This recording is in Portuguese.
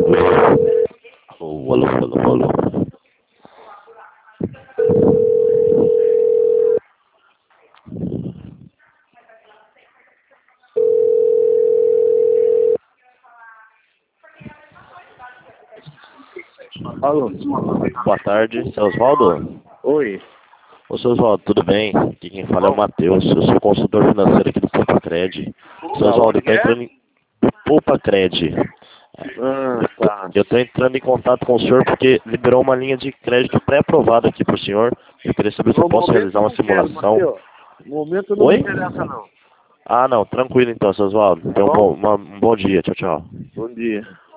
Alô, alô, alô, alô. Alô. Boa tarde, seu Osvaldo. Oi. Ô, seu Osvaldo, tudo bem? Aqui quem fala é o Matheus, eu sou consultor financeiro aqui do PoupaCred. Seu Osvaldo, eu tô entrando em... do PoupaCred. Tá. Eu tô entrando em contato com o senhor porque liberou uma linha de crédito pré-aprovada aqui pro senhor. Eu queria saber se eu posso realizar uma simulação. No momento não Oi? me interessa, não. Ah, não, tranquilo então, seu Osvaldo. Então, um bom dia, tchau, tchau. Bom dia.